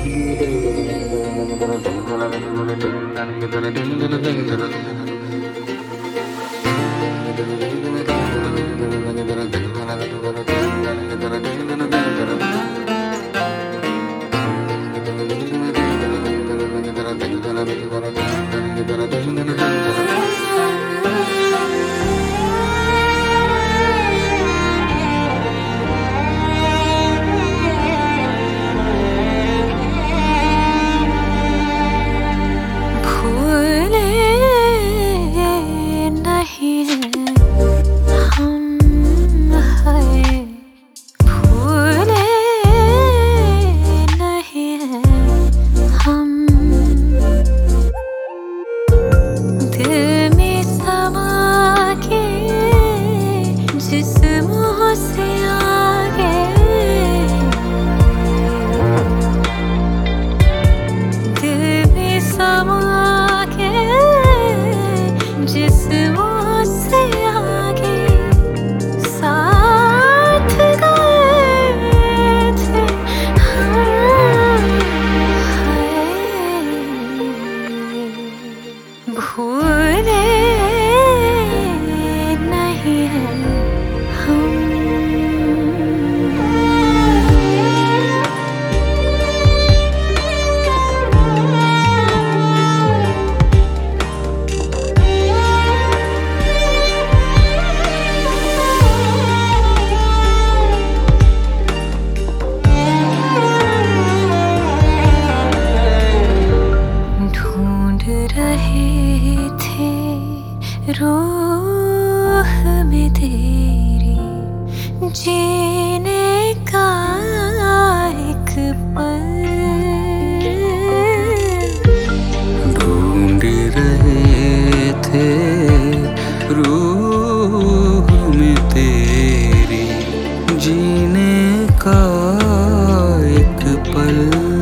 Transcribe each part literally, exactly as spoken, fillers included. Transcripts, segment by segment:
रूह में तेरी जीने का एक पल ढूंढ रहे थे रूह में तेरी जीने का एक पल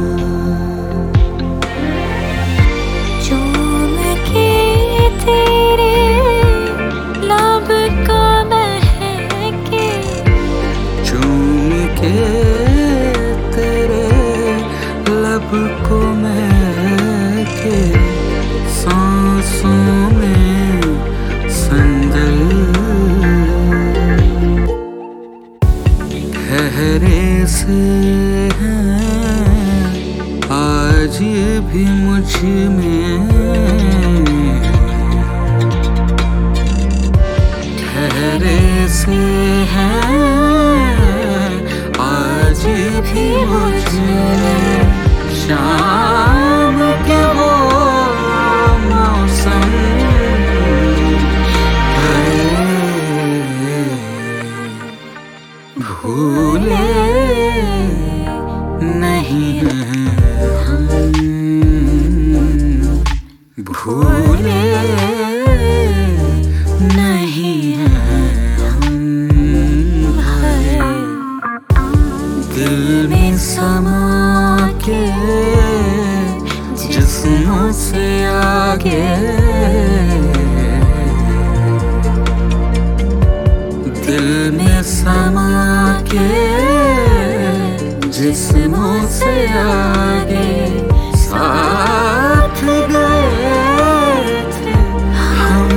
को महके सांसों में संजल ठहरे से हैं आज भी मुझ में ठहरे से हैं आज भी मुझ में शाम के वो मौसम भूले नहीं हैं हम, भूले नहीं हैं हम, दिल में समा के जिस्मों से आगे दिल में समा के जिस्मों से आगे साथ गए थे हम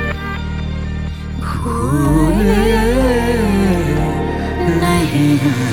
भूले नहीं हैं।